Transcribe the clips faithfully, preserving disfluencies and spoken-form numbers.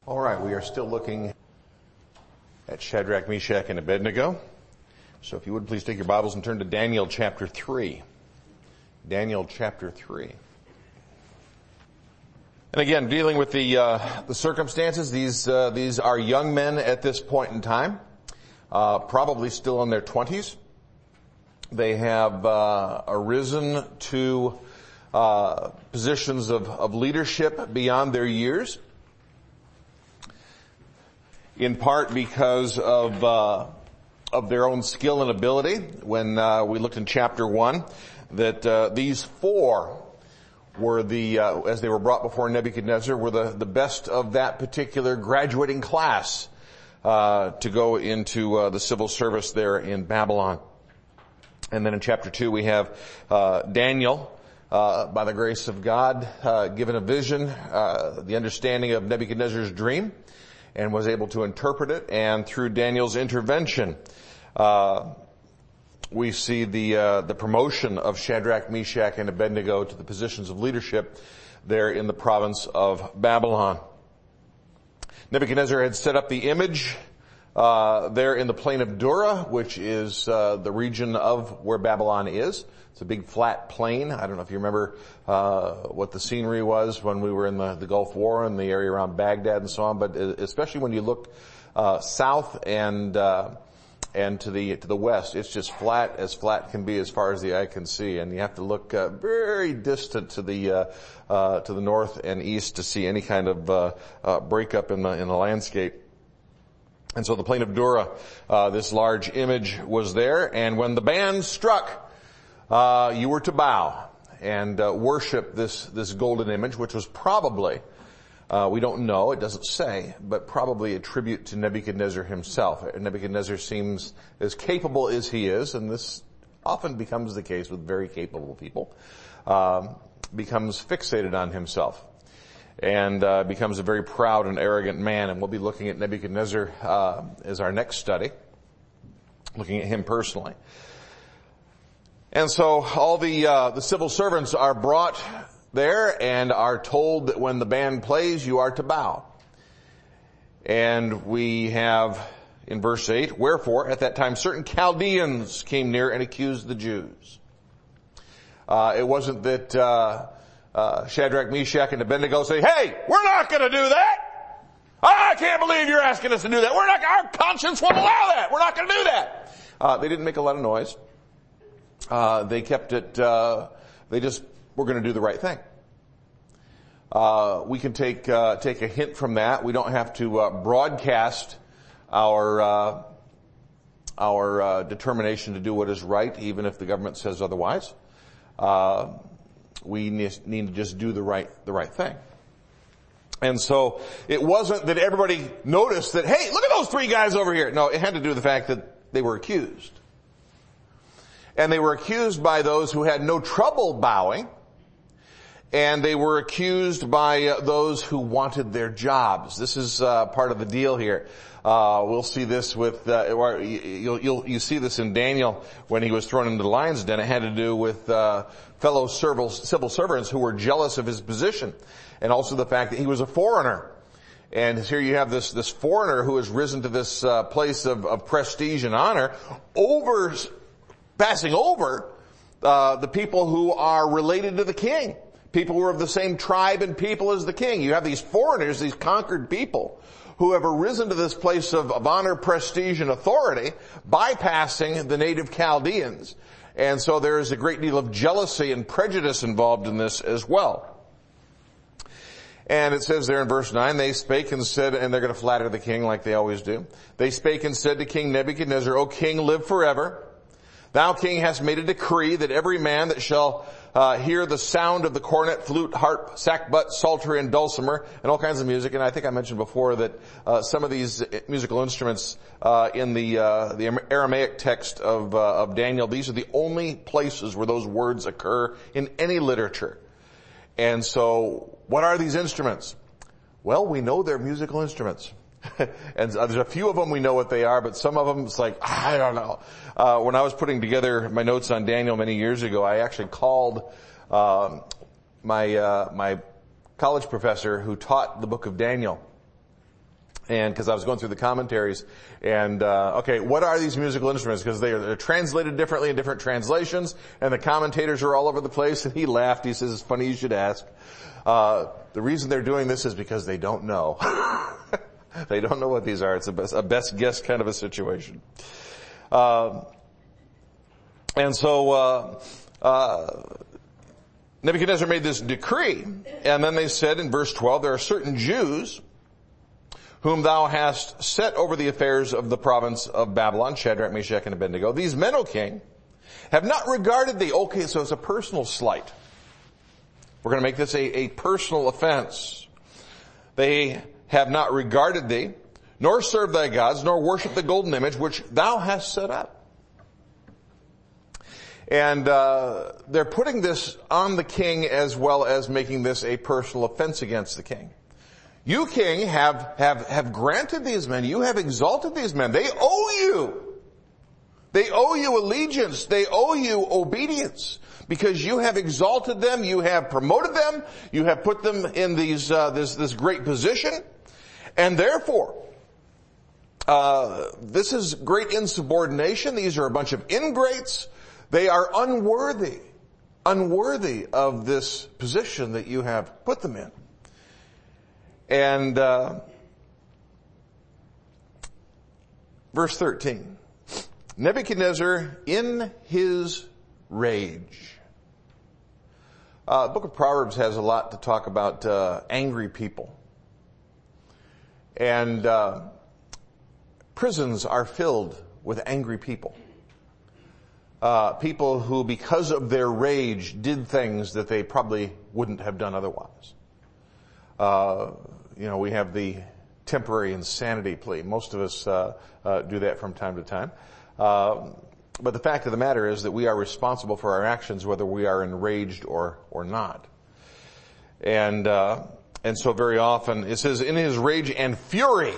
All right, we are still looking at Shadrach, Meshach, and Abednego. So if you would please take your Bibles and turn to Daniel chapter three. Daniel chapter three. And again, dealing with the uh, the circumstances, these uh, these are young men at this point in time, uh, probably still in their twenties. They have uh, arisen to uh, positions of, of leadership beyond their years, in part because of uh, of their own skill and ability. When uh, we looked in chapter one, that uh, these four were the, uh, as they were brought before Nebuchadnezzar, were the, the best of that particular graduating class uh, to go into uh, the civil service there in Babylon. And then in chapter two we have uh, Daniel, uh, by the grace of God, uh, given a vision, uh, the understanding of Nebuchadnezzar's dream, and was able to interpret it. And through Daniel's intervention, uh, we see the uh, the promotion of Shadrach, Meshach, and Abednego to the positions of leadership there in the province of Babylon. Nebuchadnezzar had set up the image uh there in the plain of Dura, which is uh the region of where Babylon is. It's a big flat plain. I don't know if you remember uh what the scenery was when we were in the, the Gulf War and the area around Baghdad and so on, but especially when you look uh south and uh and to the to the west, it's just flat as flat can be as far as the eye can see, and you have to look uh, very distant to the uh uh to the north and east to see any kind of uh, uh breakup in the in the landscape. And so the plain of Dura, uh, this large image was there, and when the band struck, uh, you were to bow and uh, worship this, this golden image, which was probably, uh, we don't know, it doesn't say, but probably a tribute to Nebuchadnezzar himself. Nebuchadnezzar seems as capable as he is, and this often becomes the case with very capable people, um, becomes fixated on himself. And uh, becomes a very proud and arrogant man. And we'll be looking at Nebuchadnezzar uh, as our next study, looking at him personally. And so all the uh, the civil servants are brought there and are told that when the band plays, you are to bow. And we have in verse eight, wherefore at that time certain Chaldeans came near and accused the Jews. Uh, it wasn't that uh Uh, Shadrach, Meshach, and Abednego say, hey, we're not going to do that. I can't believe you're asking us to do that. We're not, our conscience won't allow that. We're not going to do that. Uh, they didn't make a lot of noise. Uh, they kept it, uh, they just were going to do the right thing. Uh, we can take, uh, take a hint from that. We don't have to, uh, broadcast our, uh, our, uh, determination to do what is right, even if the government says otherwise. Uh, We need to just do the right, the right thing. And so it wasn't that everybody noticed that, hey, look at those three guys over here. No, it had to do with the fact that they were accused. And they were accused by those who had no trouble bowing. And they were accused by uh, those who wanted their jobs. This is uh, part of the deal here. Uh, we'll see this with, uh, or you'll, you'll, you see this in Daniel when he was thrown into the lion's den. It had to do with, uh, fellow civil, civil servants who were jealous of his position, and also the fact that he was a foreigner. And here you have this, this foreigner who has risen to this, uh, place of, of prestige and honor over, passing over, uh, the people who are related to the king. People who are of the same tribe and people as the king. You have these foreigners, these conquered people, who have arisen to this place of, of honor, prestige, and authority, bypassing the native Chaldeans. And so there is a great deal of jealousy and prejudice involved in this as well. And it says there in verse nine, they spake and said, and they're going to flatter the king like they always do. They spake and said to King Nebuchadnezzar, O king, live forever. Thou, king, hast made a decree that every man that shall uh hear the sound of the cornet, flute, harp, sackbut, psaltery, and dulcimer, and all kinds of music. And I think I mentioned before that uh some of these musical instruments uh in the uh the Aramaic text of uh, of Daniel, these are the only places where those words occur in any literature. And so what are these instruments? Well, we know they're musical instruments. And there's a few of them we know what they are, but some of them it's like, I don't know. Uh, when I was putting together my notes on Daniel many years ago, I actually called, um, my, uh, my college professor who taught the book of Daniel. And because I was going through the commentaries, and uh, okay, what are these musical instruments? Because they are, they're translated differently in different translations, and the commentators are all over the place. And he laughed. He says, "It's funny you should ask. Uh, the reason they're doing this is because they don't know. They don't know what these are. It's a best, a best guess kind of a situation." Uh, and so uh, uh, Nebuchadnezzar made this decree, and then they said in verse twelve, "There are certain Jews whom thou hast set over the affairs of the province of Babylon," Shadrach, Meshach, and Abednego. "These men, O king, have not regarded thee." Okay, so it's a personal slight. We're going to make this a, a personal offense. "They have not regarded thee, nor served thy gods, nor worshipped the golden image which thou hast set up." And uh, they're putting this on the king as well as making this a personal offense against the king. "You, king, have, have, have granted these men. You have exalted these men. They owe you. They owe you allegiance. They owe you obedience. Because you have exalted them. You have promoted them. You have put them in these, uh, this, this great position. And therefore, uh, this is great insubordination. These are a bunch of ingrates. They are unworthy, unworthy of this position that you have put them in." And uh, verse thirteen, "Nebuchadnezzar in his rage." Uh, the book of Proverbs has a lot to talk about uh, angry people. And uh, prisons are filled with angry people. Uh, people who, because of their rage, did things that they probably wouldn't have done otherwise. Uh, you know, we have the temporary insanity plea. Most of us uh, uh, do that from time to time. Uh, but the fact of the matter is that we are responsible for our actions, whether we are enraged or or not. And uh, and so very often it says, "in his rage and fury."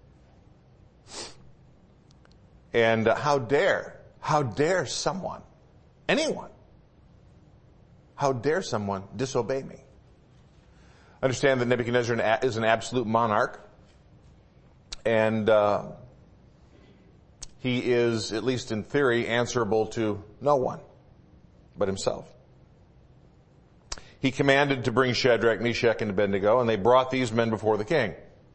And uh, how dare, how dare someone, anyone, how dare someone disobey me? Understand that Nebuchadnezzar is an absolute monarch, and uh, he is, at least in theory, answerable to no one but himself. He commanded to bring Shadrach, Meshach, and Abednego, and they brought these men before the king.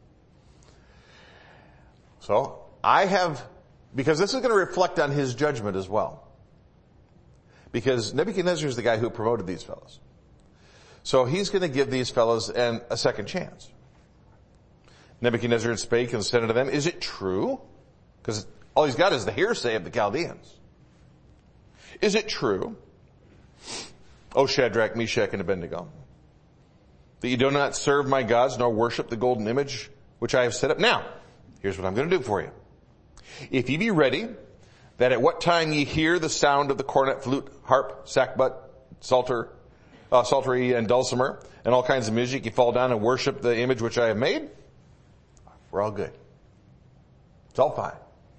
So, I have, because this is going to reflect on his judgment as well. Because Nebuchadnezzar is the guy who promoted these fellows. So he's going to give these fellows an, a second chance. Nebuchadnezzar spake and said unto them, "Is it true?" Because all he's got is the hearsay of the Chaldeans. "Is it true, O Shadrach, Meshach, and Abednego, that you do not serve my gods, nor worship the golden image which I have set up? Now, here's what I'm going to do for you. If ye be ready, that at what time ye hear the sound of the cornet, flute, harp, sackbut, psalter, uh, psaltery, and dulcimer, and all kinds of music, ye fall down and worship the image which I have made, we're all good. It's all fine.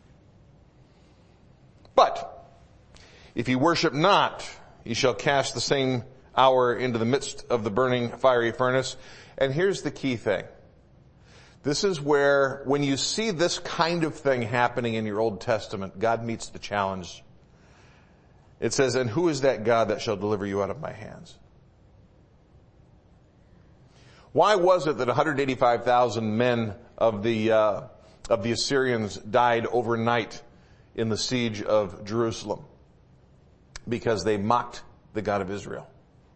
But if ye worship not, ye shall cast the same hour into the midst of the burning fiery furnace." And here's the key thing. This is where, when you see this kind of thing happening in your Old Testament, God meets the challenge. It says, "And who is that God that shall deliver you out of my hands?" Why was it that one hundred eighty-five thousand men of the uh, of the Assyrians died overnight in the siege of Jerusalem? Because they mocked the God of Israel.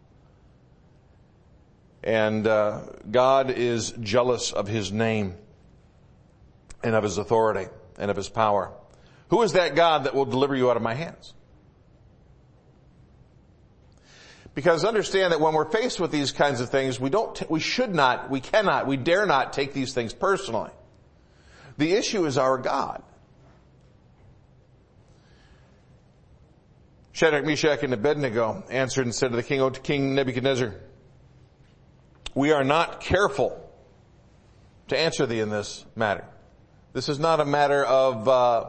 And uh, God is jealous of his name and of his authority and of his power. Who is that God that will deliver you out of my hands? Because understand that when we're faced with these kinds of things, we don't, t- we should not, we cannot, we dare not take these things personally. The issue is our God. Shadrach, Meshach, and Abednego answered and said to the king, "O King Nebuchadnezzar, we are not careful to answer thee in this matter." This is not a matter of uh,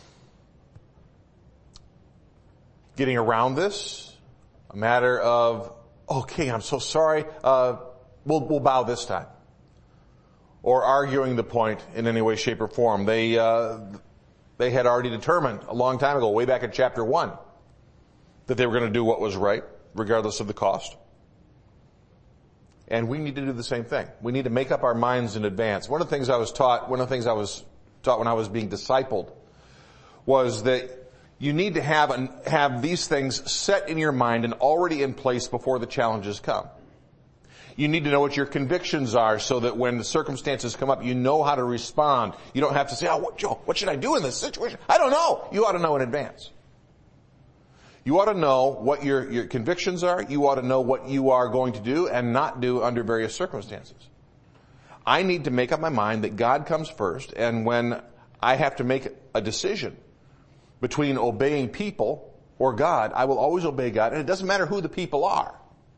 getting around this. A matter of, "Oh, king, I'm so sorry. Uh, we'll, we'll bow this time." or arguing the point in any way, shape, or form. They, uh, they had already determined a long time ago, way back in chapter one, that they were going to do what was right, regardless of the cost. And we need to do the same thing. We need to make up our minds in advance. One of the things I was taught, one of the things I was taught when I was being discipled was that you need to have, an, have these things set in your mind and already in place before the challenges come. You need to know what your convictions are so that when the circumstances come up, you know how to respond. You don't have to say, oh, what, Joe, what should I do in this situation? I don't know. You ought to know in advance. You ought to know what your, your convictions are. You ought to know what you are going to do and not do under various circumstances. I need to make up my mind that God comes first, and when I have to make a decision between obeying people or God, I will always obey God, and it doesn't matter who the people are.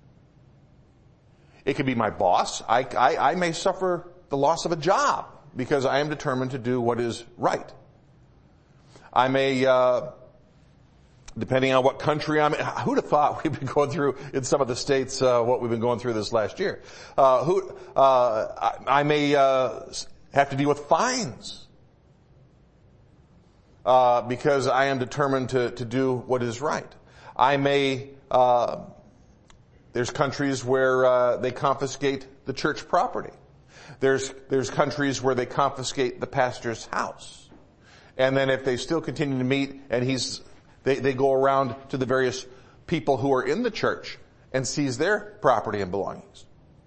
It could be my boss. I, I, I may suffer the loss of a job because I am determined to do what is right. I may, uh, depending on what country I'm in, who'd have thought we've been going through in some of the states, uh, what we've been going through this last year. Uh, who, uh, I, I may, uh, have to deal with fines, uh, because I am determined to, to do what is right. I may, uh, There's countries where uh, they confiscate the church property. There's there's countries where they confiscate the pastor's house. And then if they still continue to meet and he's they, they go around to the various people who are in the church and seize their property and belongings.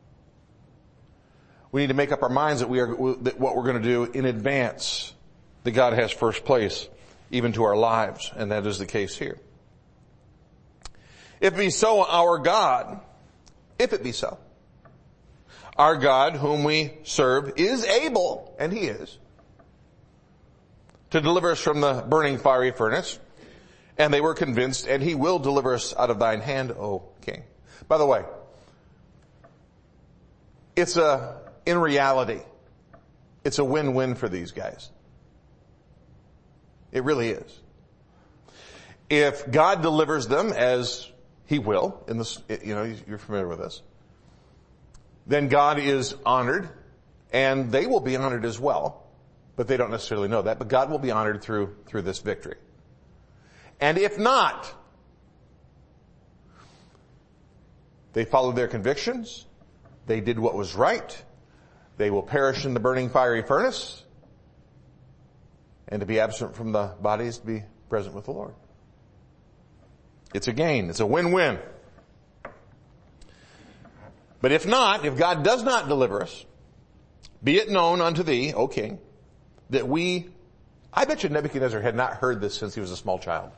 We need to make up our minds that we are that what we're going to do in advance, that God has first place even to our lives, and that is the case here. If it be so, our God, if it be so, our God whom we serve is able, and He is, to deliver us from the burning fiery furnace, and they were convinced, and He will deliver us out of thine hand, O King. By the way, it's a, in reality, it's a win-win for these guys. It really is. If God delivers them, as He will, in this, you know, you're familiar with this, then God is honored, and they will be honored as well, but they don't necessarily know that, but God will be honored through, through this victory. And if not, they followed their convictions, they did what was right, they will perish in the burning fiery furnace, and to be absent from the body is to be present with the Lord. It's a gain. It's a win-win. But if not, if God does not deliver us, be it known unto thee, O King, that we, I bet you Nebuchadnezzar had not heard this since he was a small child.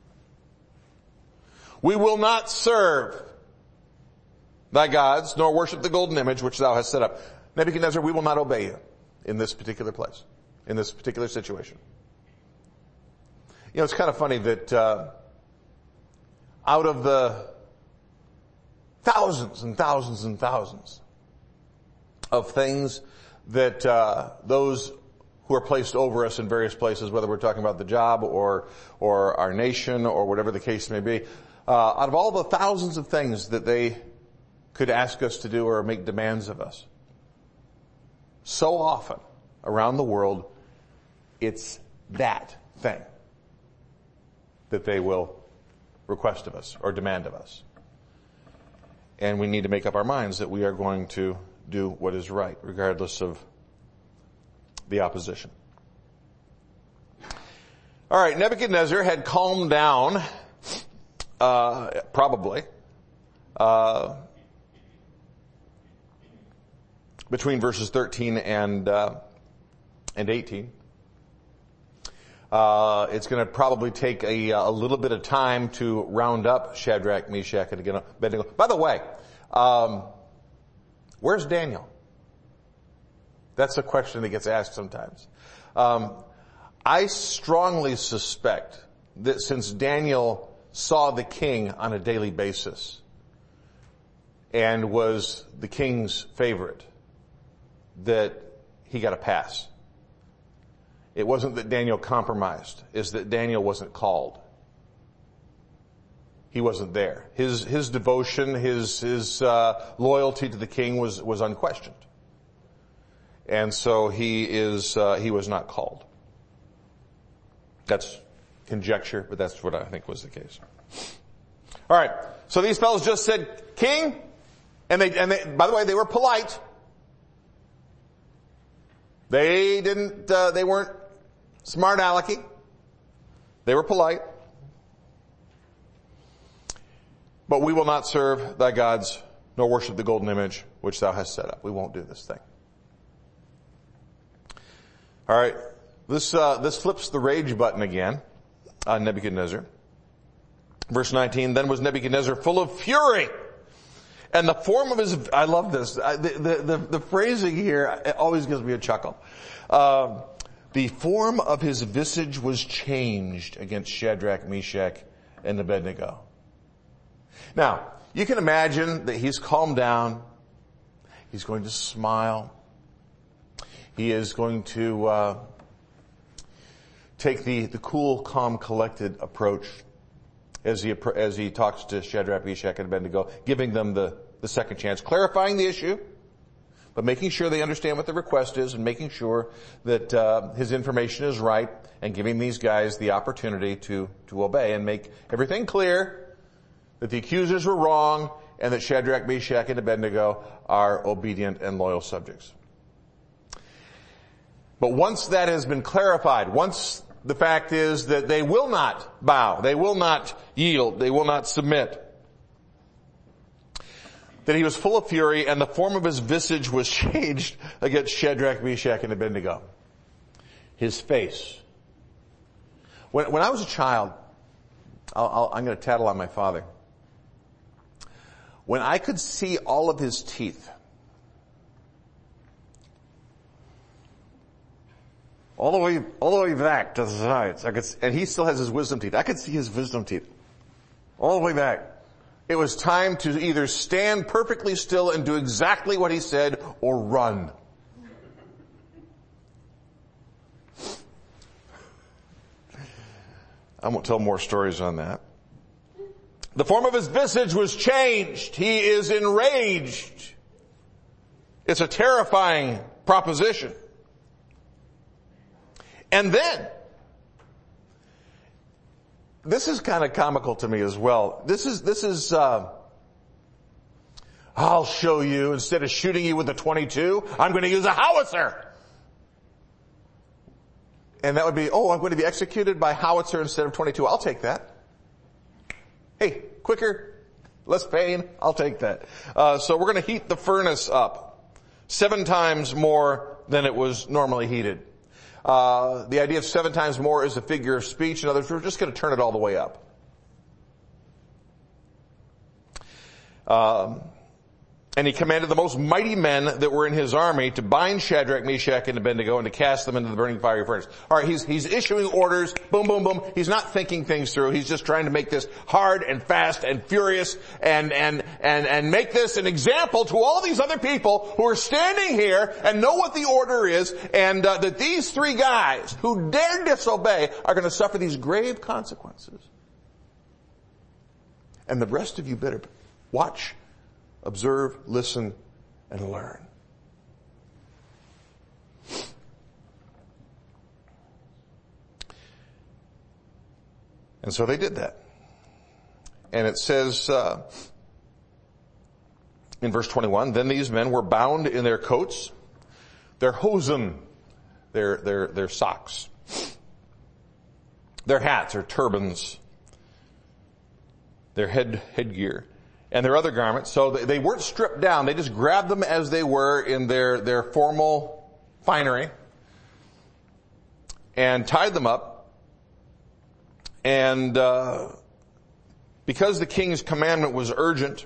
We will not serve thy gods, nor worship the golden image which thou hast set up. Nebuchadnezzar, we will not obey you in this particular place, in this particular situation. You know, it's kind of funny that, uh, out of the thousands and thousands and thousands of things that uh, those who are placed over us in various places, whether we're talking about the job or or our nation or whatever the case may be, uh, out of all the thousands of things that they could ask us to do or make demands of us, so often around the world, it's that thing that they will request of us or demand of us. And we need to make up our minds that we are going to do what is right, regardless of the opposition. All right, Nebuchadnezzar had calmed down, uh, probably, uh, between verses thirteen and, uh, and eighteen. Uh, it's going to probably take a, a little bit of time to round up Shadrach, Meshach, and Abednego. By the way, um, where's Daniel? That's a question that gets asked sometimes. Um, I strongly suspect that since Daniel saw the king on a daily basis and was the king's favorite, that he got a pass. It wasn't that Daniel compromised. It's that Daniel wasn't called. He wasn't there. His, his devotion, his, his, uh, loyalty to the king was, was unquestioned. And so he is, uh, he was not called. That's conjecture, but that's what I think was the case. All right. So these fellows just said, King, and they, and they, by the way, they were polite. They didn't, uh, they weren't smart alecky. They were polite. But we will not serve thy gods, nor worship the golden image which thou hast set up. We won't do this thing. All right. This, uh, this flips the rage button again on Nebuchadnezzar. Verse nineteen, then was Nebuchadnezzar full of fury. And the form of his, I love this, the, the, the, the phrasing here, it always gives me a chuckle. Uh, the form of his visage was changed against Shadrach, Meshach, and Abednego. Now, you can imagine that he's calmed down. He's going to smile. He is going to uh, take the, the cool, calm, collected approach as he as he talks to Shadrach, Meshach, and Abednego, giving them the, the second chance, clarifying the issue, but making sure they understand what the request is and making sure that uh, his information is right and giving these guys the opportunity to, to obey and make everything clear that the accusers were wrong and that Shadrach, Meshach, and Abednego are obedient and loyal subjects. But once that has been clarified, once the fact is that they will not bow, they will not yield, they will not submit, that he was full of fury and the form of his visage was changed against Shadrach, Meshach, and Abednego. His face. When, when I was a child, I'll, I'll, I'm going to tattle on my father. When I could see all of his teeth, all the way, all the way back to the sides, I could, and he still has his wisdom teeth. I could see his wisdom teeth all the way back. It was time to either stand perfectly still and do exactly what he said or run. I won't tell more stories on that. The form of his visage was changed. He is enraged. It's a terrifying proposition. And then, this is kind of comical to me as well. This is, this is, uh, I'll show you, instead of shooting you with a twenty-two, I'm going to use a howitzer. And that would be, oh, I'm going to be executed by howitzer instead of twenty-two. I'll take that. Hey, quicker, less pain, I'll take that. Uh, so we're going to heat the furnace up seven times more than it was normally heated. Uh, the idea of seven times more is a figure of speech. In other words, we're just going to turn it all the way up. Um, and he commanded the most mighty men that were in his army to bind Shadrach, Meshach, and Abednego and to cast them into the burning fiery furnace. All right, he's, he's issuing orders, boom, boom, boom. He's not thinking things through. He's just trying to make this hard and fast and furious and, and, and, and make this an example to all these other people who are standing here and know what the order is, and uh, that these three guys who dare disobey are going to suffer these grave consequences. And the rest of you better watch, observe, listen, and learn. And so they did that. And it says uh, in verse twenty-one, then these men were bound in their coats, their hosen, their their their socks, their hats or turbans, their head headgear, and their other garments. So they weren't stripped down. They just grabbed them as they were in their, their formal finery and tied them up. And uh, because the king's commandment was urgent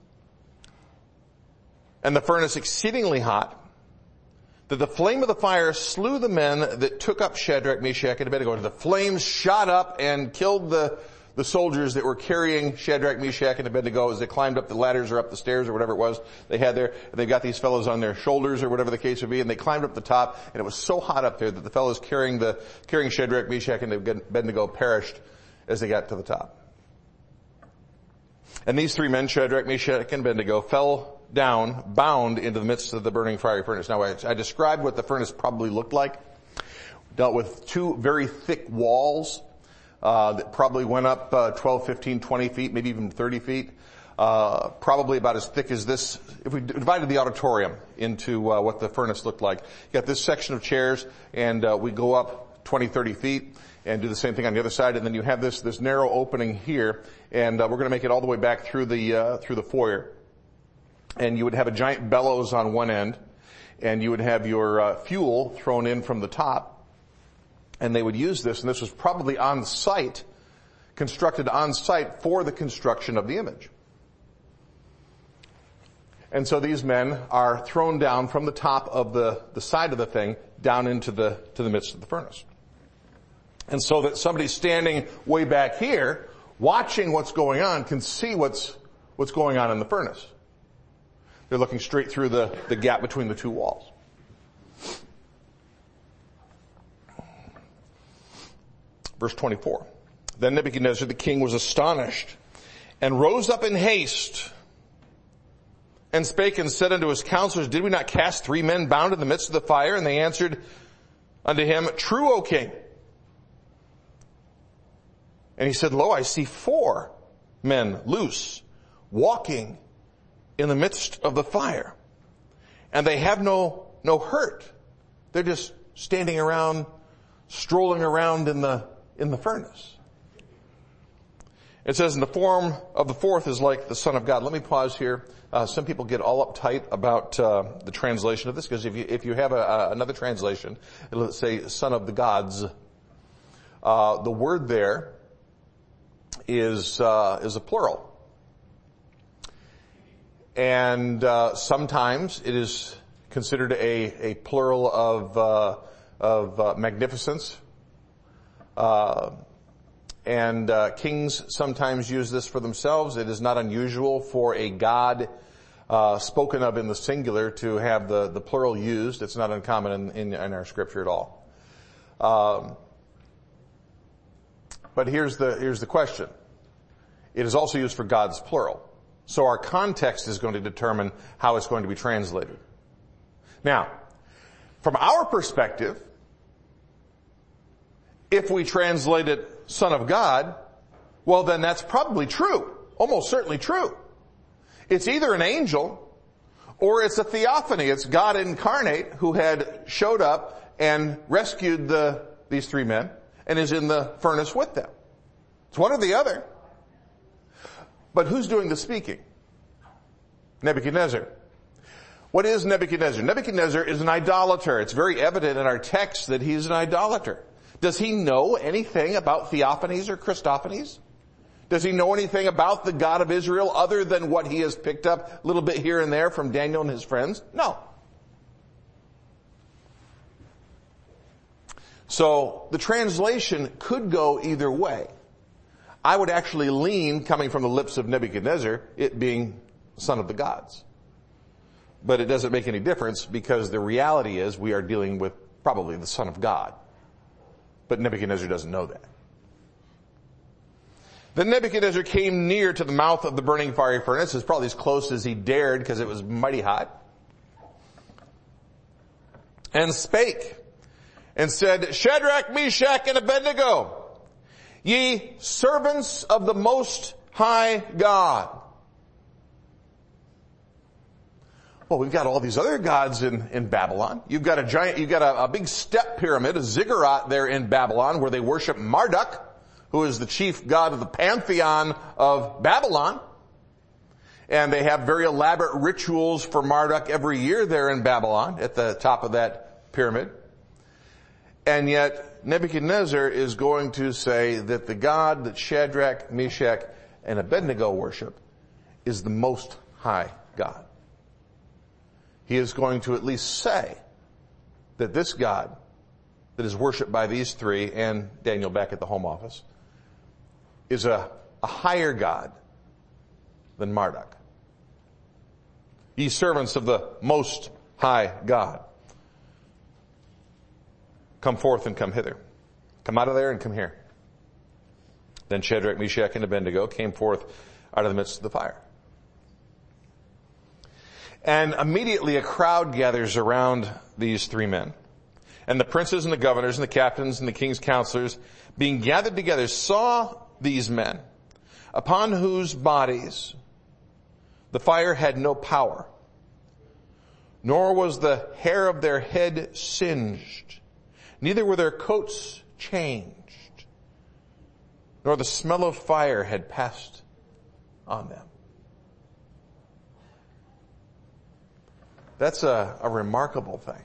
and the furnace exceedingly hot, that the flame of the fire slew the men that took up Shadrach, Meshach, and Abednego. And the flames shot up and killed the the soldiers that were carrying Shadrach, Meshach, and Abednego as they climbed up the ladders or up the stairs or whatever it was they had there. They got these fellows on their shoulders or whatever the case would be, and they climbed up the top, and it was so hot up there that the fellows carrying the, carrying Shadrach, Meshach, and Abednego perished as they got to the top. And these three men, Shadrach, Meshach, and Abednego, fell down, bound into the midst of the burning fiery furnace. Now, I, I described what the furnace probably looked like. Dealt with two very thick walls uh, that probably went up uh, twelve, fifteen, twenty feet, maybe even thirty feet. Uh, probably about as thick as this. If we divided the auditorium into uh, what the furnace looked like, you got this section of chairs, and uh, we go up twenty, thirty feet and do the same thing on the other side, and then you have this this narrow opening here, and uh, we're going to make it all the way back through the uh, through the foyer. And you would have a giant bellows on one end, and you would have your uh, fuel thrown in from the top, and they would use this, and this was probably on site, constructed on site for the construction of the image. And so these men are thrown down from the top of the, the side of the thing down into the, to the midst of the furnace. And so that somebody standing way back here, watching what's going on, can see what's, what's going on in the furnace. They're looking straight through the, the gap between the two walls. Verse twenty-four. Then Nebuchadnezzar the king was astonished and rose up in haste and spake and said unto his counselors, did we not cast three men bound in the midst of the fire? And they answered unto him, true, O king. And he said, lo, I see four men loose, walking in the midst of the fire. And they have no, no hurt. They're just standing around, strolling around in the, in the furnace. It says, in the form of the fourth is like the Son of God. Let me pause here. Uh, some people get all uptight about uh, the translation of this, because if you if you have a, a, another translation, it'll say Son of the Gods. Uh, the word there is uh, is a plural, and uh, sometimes it is considered a a plural of uh, of uh, magnificence. Uh, And uh, kings sometimes use this for themselves. It is not unusual for a god uh, spoken of in the singular to have the, the plural used. It's not uncommon in, in, in our scripture at all. Um, but here's the here's the question. It is also used for gods plural. So our context is going to determine how it's going to be translated. Now, from our perspective, if we translate it Son of God, well then that's probably true. Almost certainly true. It's either an angel or it's a theophany. It's God incarnate who had showed up and rescued the, these three men and is in the furnace with them. It's one or the other. But who's doing the speaking? Nebuchadnezzar. What is Nebuchadnezzar? Nebuchadnezzar is an idolater. It's very evident in our text that he's an idolater. Does he know anything about theophanies or Christophanies? Does he know anything about the God of Israel other than what he has picked up a little bit here and there from Daniel and his friends? No. So the translation could go either way. I would actually lean, coming from the lips of Nebuchadnezzar, it being Son of the Gods. But it doesn't make any difference because the reality is we are dealing with probably the Son of God. But Nebuchadnezzar doesn't know that. Then Nebuchadnezzar came near to the mouth of the burning fiery furnace. It's probably as close as he dared because it was mighty hot. And spake and said, Shadrach, Meshach, and Abednego, ye servants of the Most High God. Well, we've got all these other gods in, in Babylon. You've got a giant, you've got a, a big step pyramid, a ziggurat there in Babylon where they worship Marduk, who is the chief god of the pantheon of Babylon. And they have very elaborate rituals for Marduk every year there in Babylon at the top of that pyramid. And yet Nebuchadnezzar is going to say that the God that Shadrach, Meshach, and Abednego worship is the Most High God. He is going to at least say that this God that is worshipped by these three and Daniel back at the home office is a, a higher God than Marduk. Ye servants of the Most High God, come forth and come hither. Come out of there and come here. Then Shadrach, Meshach, and Abednego came forth out of the midst of the fire. And immediately a crowd gathers around these three men. And the princes and the governors and the captains and the king's counselors, being gathered together, saw these men, upon whose bodies the fire had no power, nor was the hair of their head singed, neither were their coats changed, nor the smell of fire had passed on them. That's a, a remarkable thing.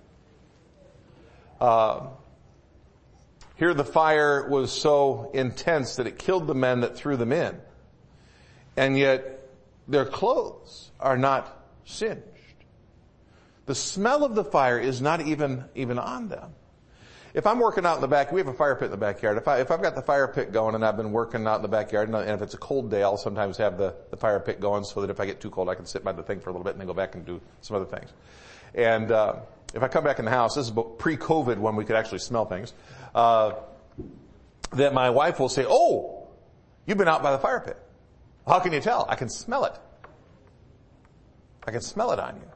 Uh, here the fire was so intense that it killed the men that threw them in. And yet their clothes are not singed. The smell of the fire is not even, even on them. If I'm working out in the back, we have a fire pit in the backyard. If I, if I've got the fire pit going and I've been working out in the backyard, and if it's a cold day, I'll sometimes have the, the fire pit going so that if I get too cold, I can sit by the thing for a little bit and then go back and do some other things. And, uh, if I come back in the house, this is pre-COVID when we could actually smell things, uh, that my wife will say, "Oh, you've been out by the fire pit. How can you tell?" I can smell it. I can smell it on you.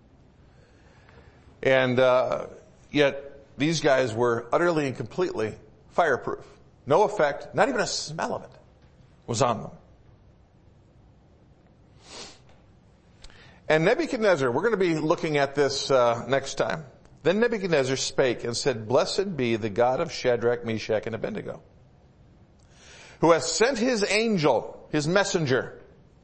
And, uh, yet, these guys were utterly and completely fireproof. No effect, not even a smell of it was on them. And Nebuchadnezzar, we're going to be looking at this uh, next time. Then Nebuchadnezzar spake and said, "Blessed be the God of Shadrach, Meshach, and Abednego, who has sent his angel, his messenger,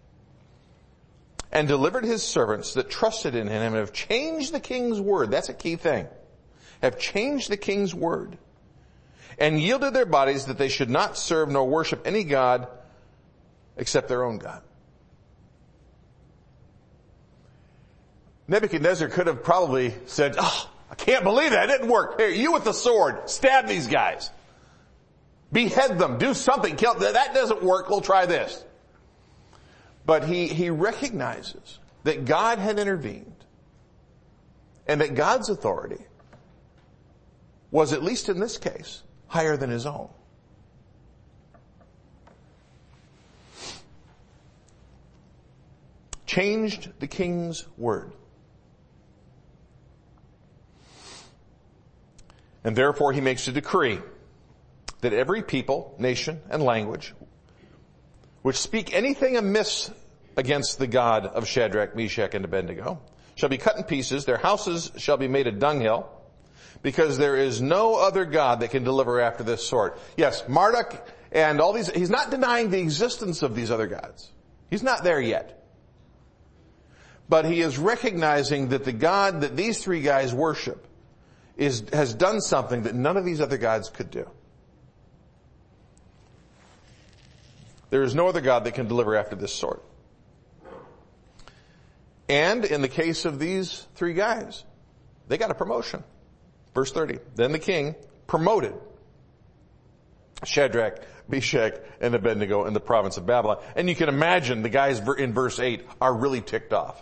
and delivered his servants that trusted in him and have changed the king's word." That's a key thing. Have changed the king's word and yielded their bodies that they should not serve nor worship any god except their own God. Nebuchadnezzar could have probably said, "Oh, I can't believe that. It didn't work. Here, you with the sword, stab these guys. Behead them. Do something. Kill them. That doesn't work. We'll try this." But he, he recognizes that God had intervened and that God's authority was, at least in this case, higher than his own. Changed the king's word. And therefore he makes a decree that every people, nation, and language which speak anything amiss against the God of Shadrach, Meshach, and Abednego shall be cut in pieces. Their houses shall be made a dunghill, because there is no other God that can deliver after this sort. Yes, Marduk and all these, he's not denying the existence of these other gods. He's not there yet. But he is recognizing that the God that these three guys worship is, has done something that none of these other gods could do. There is no other God that can deliver after this sort. And in the case of these three guys, they got a promotion. Verse thirty, then the king promoted Shadrach, Meshach, and Abednego in the province of Babylon. And you can imagine the guys in verse eight are really ticked off.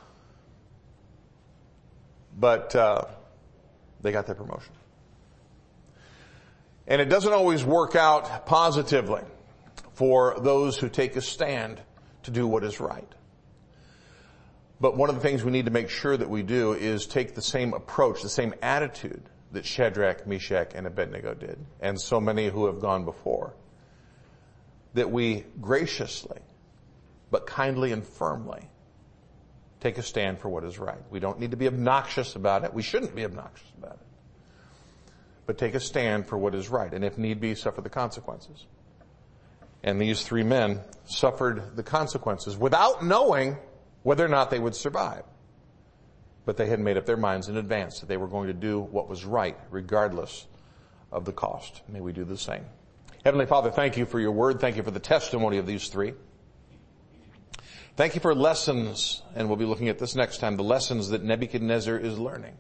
But uh, they got their promotion. And it doesn't always work out positively for those who take a stand to do what is right. But one of the things we need to make sure that we do is take the same approach, the same attitude that Shadrach, Meshach, and Abednego did, and so many who have gone before. That we graciously, but kindly and firmly, take a stand for what is right. We don't need to be obnoxious about it. We shouldn't be obnoxious about it. But take a stand for what is right, and if need be, suffer the consequences. And these three men suffered the consequences without knowing whether or not they would survive. But they had made up their minds in advance that they were going to do what was right, regardless of the cost. May we do the same. Heavenly Father, thank you for your word. Thank you for the testimony of these three. Thank you for lessons, and we'll be looking at this next time, the lessons that Nebuchadnezzar is learning.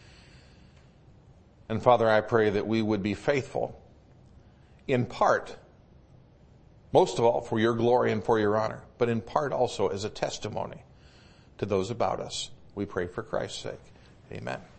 And Father, I pray that we would be faithful, in part, most of all, for your glory and for your honor, but in part also as a testimony to those about us. We pray for Christ's sake. Amen.